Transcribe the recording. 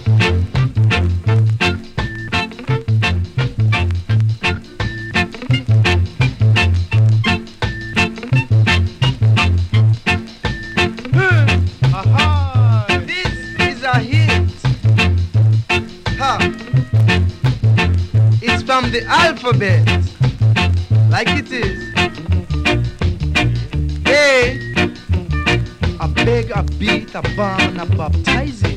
From the alphabet, like it is. A, a beg, a beat, a bomb, and a baptizing.